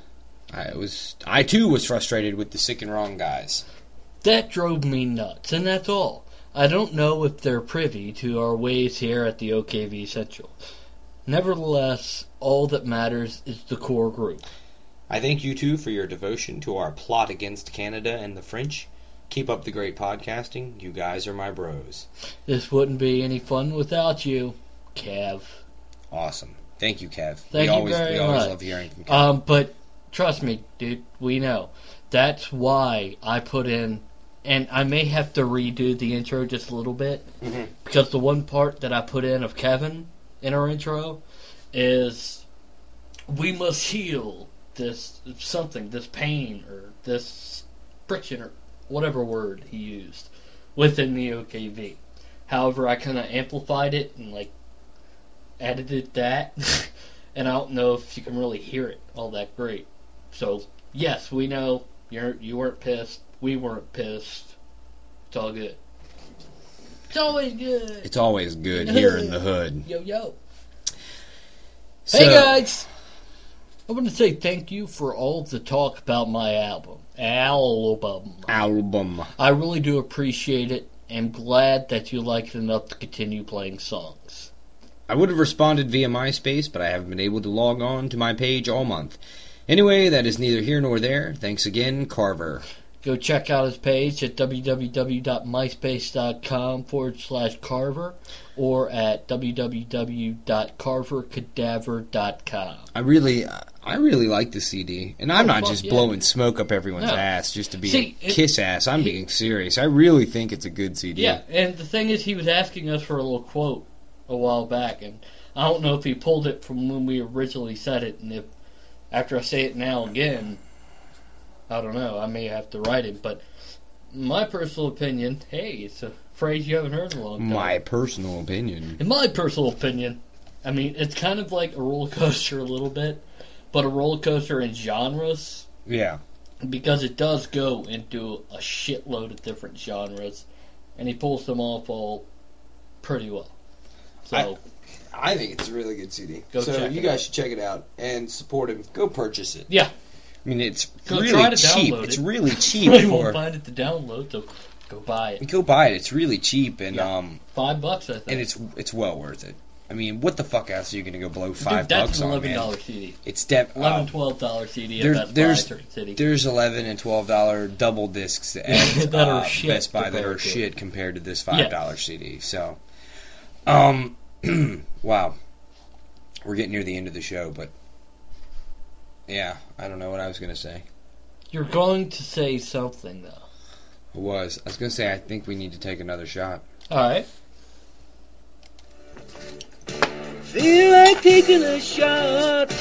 I too was frustrated with the sick and wrong guys. That drove me nuts, and that's all. I don't know if they're privy to our ways here at the OKV Central. Nevertheless, all that matters is the core group. I thank you two for your devotion to our plot against Canada and the French. Keep up the great podcasting. You guys are my bros. This wouldn't be any fun without you, Kev. Awesome. Thank you, Kev. Thank you very much. We always love hearing from Kev. But trust me, dude, we know. That's why I put in, and I may have to redo the intro just a little bit, because the one part that I put in of Kevin in our intro is, we must heal this pain, or this friction, or whatever word he used, within the OKV. However, I kind of amplified it and, edited that, and I don't know if you can really hear it all that great. So, yes, we know you weren't pissed. We weren't pissed. It's all good. It's always good. It's always good here in the hood. Yo. Hey, guys. I want to say thank you for all of the talk about my album. I really do appreciate it, and glad that you liked it enough to continue playing songs. I would have responded via MySpace, but I haven't been able to log on to my page all month. Anyway, that is neither here nor there. Thanks again, Carver. Go check out his page at www.myspace.com/Carver or at www.carvercadaver.com. I really like the CD, and I'm not just blowing smoke up everyone's ass just to be a kiss ass. I'm being serious. I really think it's a good CD. Yeah, and the thing is, he was asking us for a little quote a while back, and I don't know if he pulled it from when we originally said it, and if after I say it now again, I don't know, I may have to write it, but my personal opinion, hey, it's a phrase you haven't heard in a long time. My personal opinion. In my personal opinion, I mean, it's kind of like a roller coaster a little bit, but a roller coaster in genres. Yeah. Because it does go into a shitload of different genres, and he pulls them off all pretty well. So I think it's a really good CD. So you guys should check it out and support him. Go purchase it. Yeah. I mean, it's really cheap. It's really cheap. You won't find it to download, so go buy it. Go buy it. It's really cheap, and $5, I think. And it's well worth it. I mean, what the fuck else are you going to go blow $5 that's an on, $11 man? CD. It's $11, $12 CD. There's $11 and $12 double discs at that are shit Best Buy that are shit compared to this $5 CD. So, wow, we're getting near the end of the show, but. Yeah, I don't know what I was going to say. You're going to say something, though. I was going to say I think we need to take another shot. All right. Feel like taking a shot.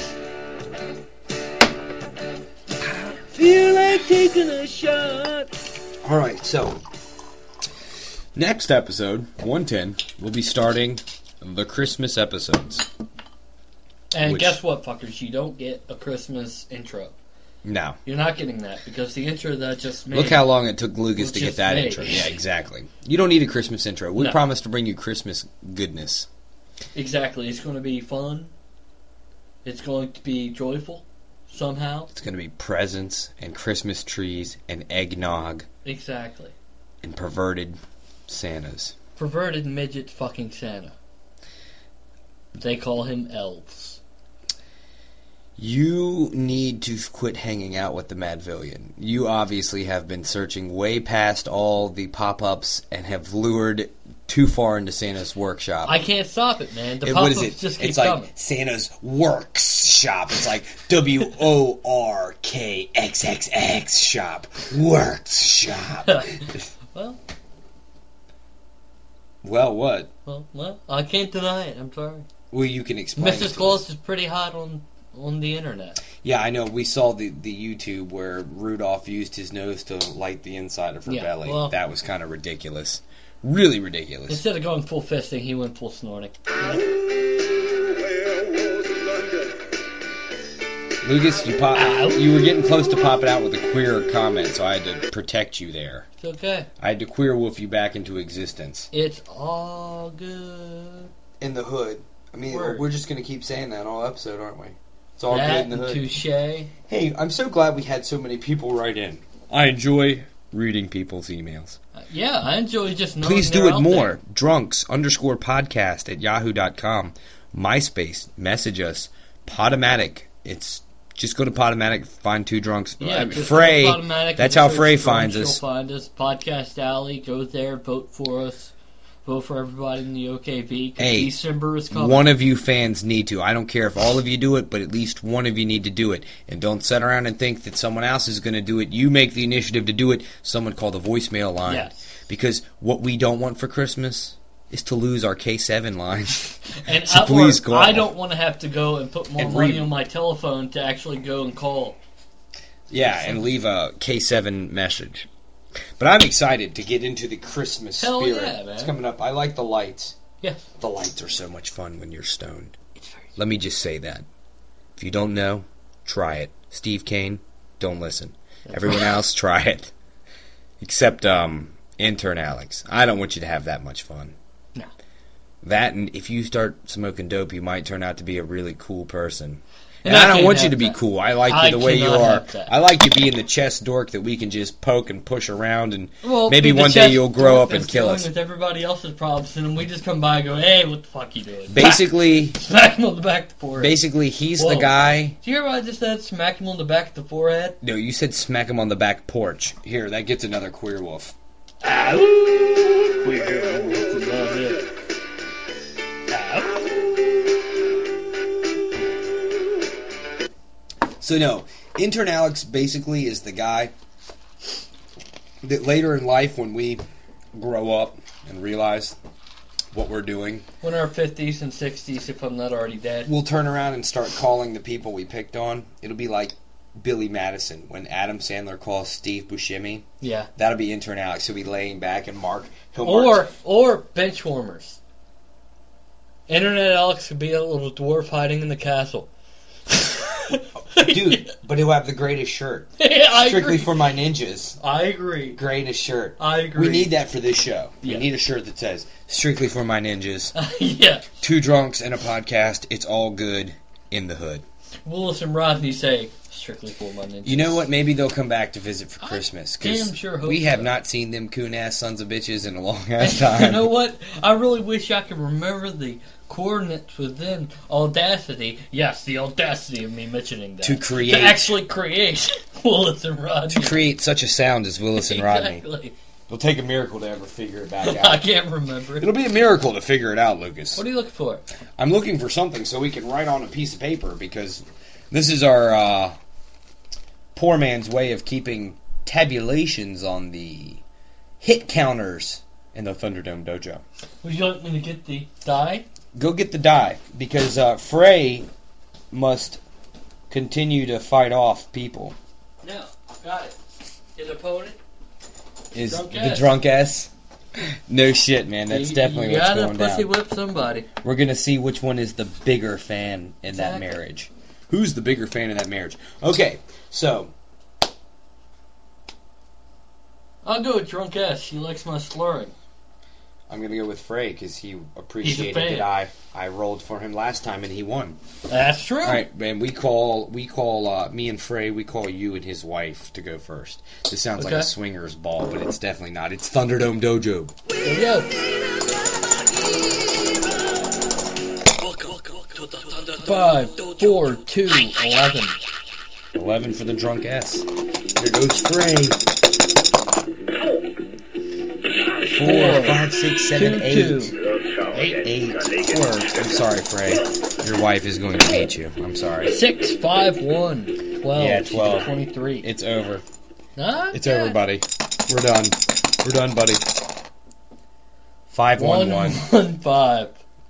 Feel like taking a shot. All right, so next episode, 110, we'll be starting the Christmas episodes. And guess what, fuckers? You don't get a Christmas intro. No. You're not getting that, because the intro that I just made... Look how long it took Lucas to get that intro. Yeah, exactly. You don't need a Christmas intro. We promise to bring you Christmas goodness. Exactly. It's going to be fun. It's going to be joyful, somehow. It's going to be presents, and Christmas trees, and eggnog. Exactly. And perverted Santas. Perverted midget fucking Santa. They call him elves. You need to quit hanging out with the Madvillian. You obviously have been searching way past all the pop-ups and have lured too far into Santa's workshop. I can't stop it, man. The pop-ups just keep coming. Like Santa's Works shop. It's like WORKXXX shop. Works shop. Well, what? Well, I can't deny it. I'm sorry. Well, you can explain. Mrs. Claus is pretty hot on the internet. Yeah, I know. We saw the YouTube where Rudolph used his nose to light the inside of her belly. Well, that was kind of ridiculous. Really ridiculous. Instead of going full fisting, he went full snorting. Lucas, you were getting close to popping out with a queer comment, so I had to protect you there. It's okay. I had to queer wolf you back into existence. It's all good. In the hood. I mean, we're just going to keep saying that all episode, aren't we? It's all good in the hood. Touche. Hey, I'm so glad we had so many people write in. I enjoy reading people's emails. Yeah, I enjoy just knowing Please do it more. Drunks_podcast@yahoo.com. MySpace. Message us. Podomatic. It's just go to Podomatic, find two drunks. Yeah, Frey. That's how Frey finds us. She'll find us. Podcast Alley. Go there. Vote for us. Vote for everybody in the OKV. Hey, December is coming. One of you fans need to. I don't care if all of you do it, but at least one of you need to do it. And don't sit around and think that someone else is going to do it. You make the initiative to do it. Someone call the voicemail line. Yes. Because what we don't want for Christmas is to lose our K7 line. And so please call. I don't want to have to go and put more money on my telephone to actually go and call. Yeah, and leave a K7 message. But I'm excited to get into the Christmas spirit. Yeah, man. It's coming up. I like the lights. Yeah. The lights are so much fun when you're stoned. Let me just say that. If you don't know, try it. Steve Kane, don't listen. Everyone else, try it. Except intern Alex. I don't want you to have that much fun. No. That, and if you start smoking dope, you might turn out to be a really cool person. And I don't want you to be cool. I like you the way you are. I like you being the chess dork that we can just poke and push around, and maybe one day you'll grow up and kill us. With everybody else's problems, and we just come by and go, "Hey, what the fuck you doing?" Basically, smack him on the back of the forehead. Basically, he's the guy. Did you hear what I just said? Smack him on the back of the forehead? No, you said smack him on the back porch. Here, that gets another queer wolf. Ow! Queer wolf, love it. So no, Intern Alex basically is the guy that later in life, when we grow up and realize what we're doing, when our 50s and 60s, if I'm not already dead, we'll turn around and start calling the people we picked on. It'll be like Billy Madison when Adam Sandler calls Steve Buscemi. Yeah, that'll be Intern Alex. He'll be laying back and or bench warmers. Internet Alex could be a little dwarf hiding in the castle. Dude, but he'll have the greatest shirt. Yeah, Strictly for my ninjas. I agree. Greatest shirt. I agree. We need that for this show. Yeah. We need a shirt that says, Strictly for my ninjas. Yeah. 2 drunks and a podcast. It's all good in the hood. Willis and Rodney say, Strictly for my ninjas. You know what? Maybe they'll come back to visit for Christmas. Damn sure hope we have not seen them coon-ass sons of bitches in a long-ass time. You know what? I really wish I could remember the coordinates within Audacity. Yes, the audacity of me mentioning that. To actually create Willis and Rodney. To create such a sound as Willis and Rodney. Exactly. It'll take a miracle to ever figure it back out. I can't remember it. It'll be a miracle to figure it out, Lucas. What are you looking for? I'm looking for something so we can write on a piece of paper, because this is our poor man's way of keeping tabulations on the hit counters in the Thunderdome Dojo. Would you like me to get the die? Go get the die, because Frey must continue to fight off people. No, got it. His opponent is the drunk ass. No shit, man. That's definitely what's going down. You gotta pussy whip somebody. We're gonna see which one is the bigger fan in that marriage. Who's the bigger fan in that marriage? Okay, so I'll go with drunk ass. She likes my slurring. I'm going to go with Frey because he appreciated that I rolled for him last time and he won. That's true. All right, man. We call me and Frey. We call you and his wife to go first. This sounds like a swingers ball, but it's definitely not. It's Thunderdome Dojo. There you go. 5, 4, 2, 11. 11 for the drunk ass. Here goes Frey. 4, 5, 6, 7, 8. 8. I'm sorry, Frey. Your wife is going to hate you. I'm sorry. 6, 5, 1, 12. Yeah, 12. 23. It's over. Okay. It's over, buddy. We're done. We're done, buddy. 5, 1, 1. 1, 5.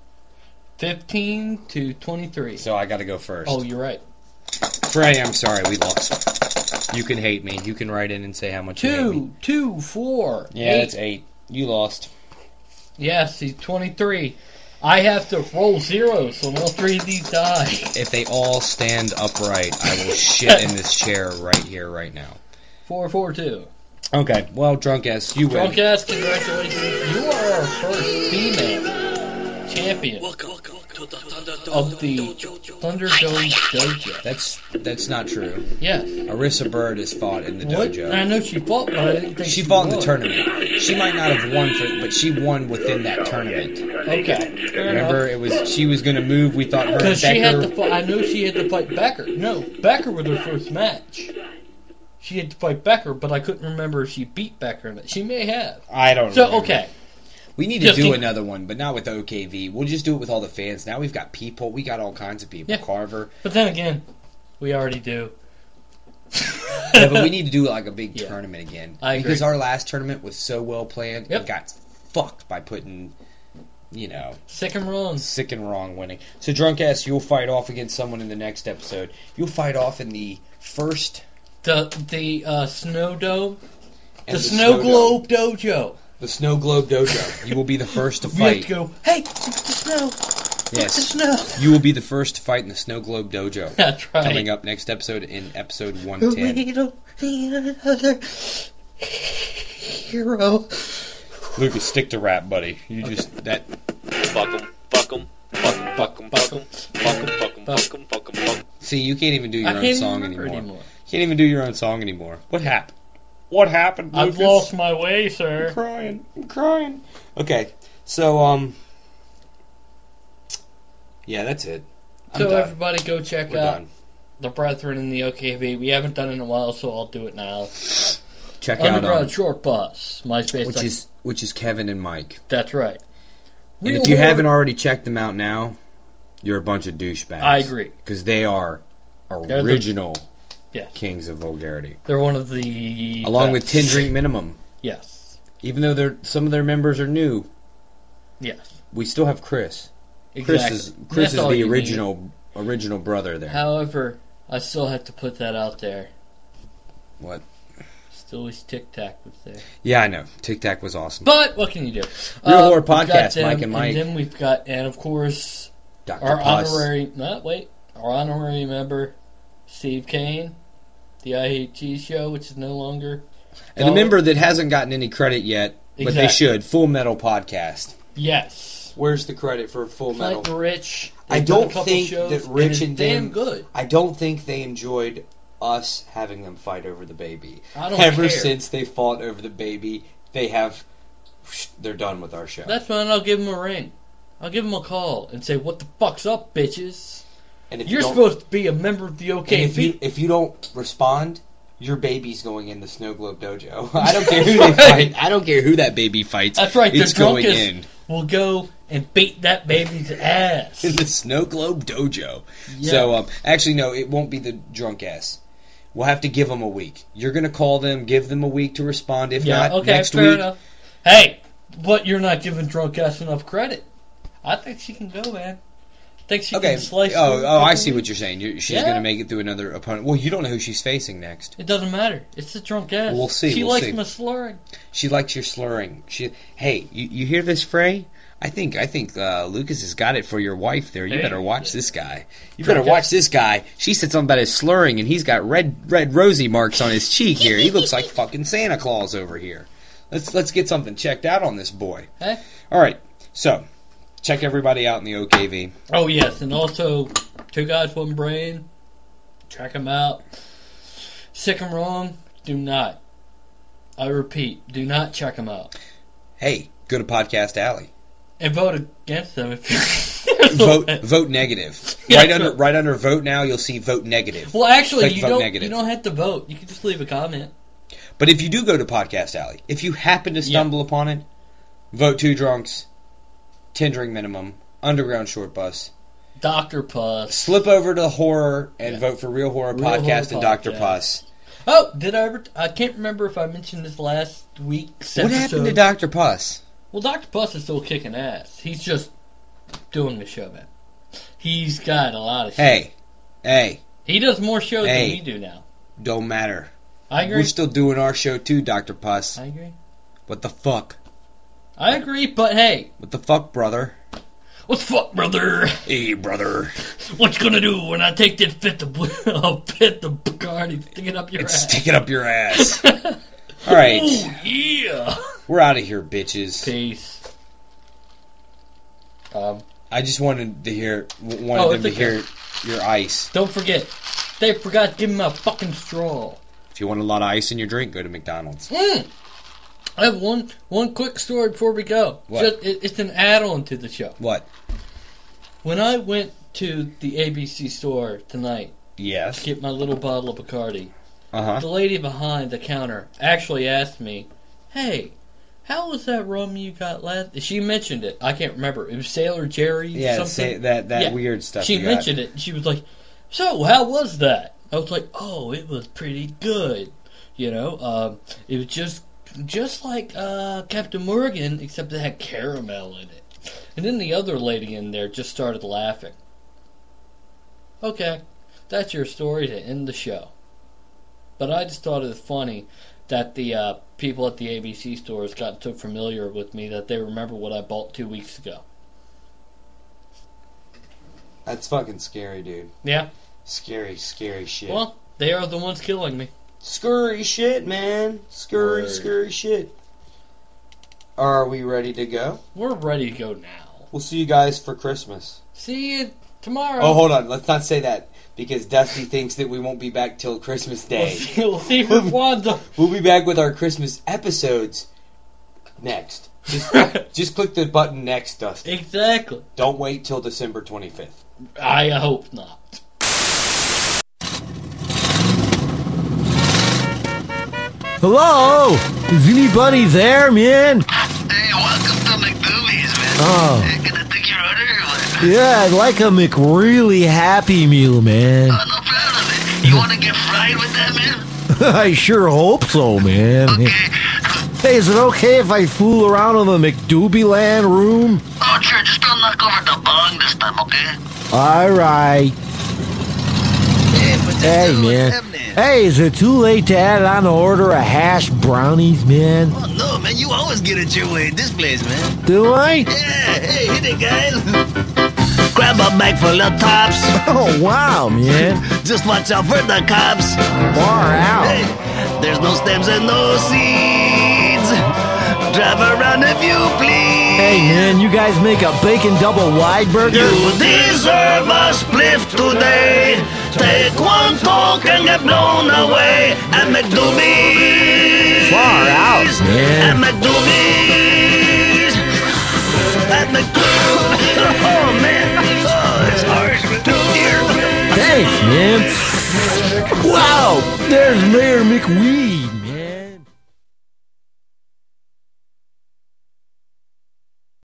15 to 23. So I got to go first. Oh, you're right. Frey, I'm sorry. We lost. You can hate me. You can write in and say how much you hate me. 2, 4. Yeah, 8. That's 8. You lost. Yes, he's 23. I have to roll zeros on all 3 of these die. If they all stand upright, I will shit in this chair right here, right now. 4, 4, 2. Okay, well, drunk ass, you win. Drunk ass, congratulations. You are our first female champion of the Thunderdome Dojo. That's not true. Yes. Arissa Bird has fought in the dojo. I know she fought, but I didn't think she fought in the tournament. She might not have won, but she won within that tournament. Okay. Remember, she was going to move. We thought her and Becker. I know she had to fight Becker. No, Becker was her first match. She had to fight Becker, but I couldn't remember if she beat Becker. She may have. I don't know. So, okay. We need to do another one, but not with the OKV. We'll just do it with all the fans. Now we've got people. We got all kinds of people. Yeah. Carver. But then again, we already do. Yeah, but we need to do like a big tournament again. I agree. Because our last tournament was so well planned, it got fucked by putting, sick and wrong winning. So, drunk ass, you'll fight off against someone in the next episode. You'll fight off in the first... The Snow Dome? The Snow Globe Dojo. The Snow Globe Dojo. You will be the first to fight. We have to go, hey, it's the snow. Yes. It's the snow. You will be the first to fight in the Snow Globe Dojo. That's right. Coming up next episode in episode 110. We don't need another hero. Lucas, stick to rap, buddy. You just, that... Fuck 'em, fuck 'em, fuck 'em, fuck 'em, fuck 'em, fuck 'em, fuck 'em, fuck 'em, fuck 'em, fuck 'em. See, you can't even do your own song anymore. Can't even do your own song anymore. What happened? What happened, Lucas? I've lost my way, sir. I'm crying. Okay, so, yeah, that's it. So everybody go check out The Brethren in the OKV. We haven't done it in a while, so I'll do it now. Check out Underground Short Bus, MySpace. Which is Kevin and Mike. That's right. And if you haven't already checked them out now, you're a bunch of douchebags. I agree. Because they are original kings of vulgarity. They're one of the... Along with 10 Drink Minimum. Yes. Even though some of their members are new. Yes. We still have Chris. Exactly. Chris is the original brother there. However, I still have to put that out there. What? Still wish Tic Tac was there. Yeah, I know. Tic Tac was awesome. But what can you do? Real Horror Podcast, Mike and Mike. And then we've got, and of course, Dr. our Puss. our honorary member, Steve Kane, the I Hate Cheese Show, which is no longer. And a member that hasn't gotten any credit yet, but they should. Full Metal Podcast. Yes. Where's the credit for Full Metal? Like Rich. I don't think that Rich and damn good. I don't think they enjoyed us having them fight over the baby. Ever since they fought over the baby, they're done with our show. That's fine. I'll give them a ring. I'll give them a call and say, "What the fuck's up, bitches?" And if you're supposed to be a member of the OKV. If you don't respond, your baby's going in the Snow Globe Dojo. I don't care who they fight. I don't care who that baby fights. That's right. It's going in. We'll go and beat that baby's ass in the Snow Globe Dojo. Yeah. So, actually, no, it won't be the drunk ass. We'll have to give them a week. You're going to call them, give them a week to respond. If not, next fair week. Enough. Hey, but you're not giving drunk ass enough credit. I think she can go, man. I think she can slice. I see what you're saying. She's going to make it through another opponent. Well, you don't know who she's facing next. It doesn't matter. It's the drunk ass. We'll see. She likes my slurring. She likes your slurring. Hey, you hear this, Frey? I think Lucas has got it for your wife there. You better watch this guy. You better watch this guy. She said something about his slurring, and he's got red rosy marks on his cheek here. He looks like fucking Santa Claus over here. Let's get something checked out on this boy. Hey? All right, so check everybody out in the OKV. Oh, yes, and also Two Guys, One Brain. Check them out. Sick and Wrong, do not. I repeat, do not check them out. Hey, go to Podcast Alley. And vote against them if you vote negative. Right under vote now, you'll see vote negative. Well, actually, you don't have to vote. You can just leave a comment. But if you do go to Podcast Alley, if you happen to stumble upon it, vote 2 Drunks, 10 Drink Minimum, Underground Short Bus, Dr. Puss. Slip over to Horror and vote for Real Horror Podcast and Dr. Puss. Oh, did I ever? I can't remember if I mentioned this last week's episode. What happened to Dr. Puss? Well, Dr. Puss is still kicking ass. He's just doing the show, man. He's got a lot of shit. Hey. He does more shows than we do now. Don't matter. I agree. We're still doing our show too, Dr. Puss. I agree. What the fuck? I agree, but hey. What the fuck, brother? What the fuck, brother? Hey, brother. What you gonna do when I take that fit the Bacardi, stick it up your ass? Stick it up your ass. All right. Oh, yeah. We're out of here, bitches. Peace. I just wanted to hear them to hear your ice. Don't forget, they forgot to give me a fucking straw. If you want a lot of ice in your drink, go to McDonald's. I have one quick story before we go. What? It's an add-on to the show. What? When I went to the ABC store tonight, to get my little bottle of Bacardi, the lady behind the counter actually asked me, "Hey, how was that rum you got last?" She mentioned it. I can't remember. It was Sailor Jerry. Something. That weird stuff. She mentioned it. She was like, "So, how was that?" I was like, "Oh, it was pretty good. You know, it was just like Captain Morgan, except it had caramel in it." And then the other lady in there just started laughing. Okay, that's your story to end the show. But I just thought it was funny that the people at the ABC stores got so familiar with me that they remember what I bought 2 weeks ago. That's fucking scary, dude. Yeah. Scary shit. Well, they are the ones killing me. Scurry shit, man. Scurry shit. Are we ready to go? We're ready to go now. We'll see you guys for Christmas. See you tomorrow. Oh, hold on. Let's not say that. because Dusty thinks that we won't be back till Christmas Day. We'll see for Kwanzaa. We'll be back with our Christmas episodes next. Just click the button next, Dusty. Exactly. Don't wait till December 25th. I hope not. Hello? Is anybody there, man? Hey, welcome to McDoomies, man. Oh. Gonna take your order or what? Yeah, I'd like a McReally Happy Meal, man. Oh, no problem, man. You wanna get fried with that, man? I sure hope so, man. Okay. Hey, is it okay if I fool around in the McDoobie Land room? Oh, sure. Just don't knock over the bong this time, okay? Alright. Hey, man. Hey, is it too late to add on the order of hash brownies, man? Oh, no, man. You always get it your way at this place, man. Do I? Yeah. Hey, hit it, guys. Grab a bag full of tops. Oh, wow, man. Just watch out for the cops. Far out. Hey, there's no stems and no seeds. Drive around if you please. Hey, man, you guys make a bacon double wide burger? You deserve a spliff today. Take one talk and get blown away at McDoobies. Far out, man. At McDoobies. At McDoobies. Oh, man. Oh, it's harsh with two ears. Thanks, man. Wow, there's Mayor McWeed.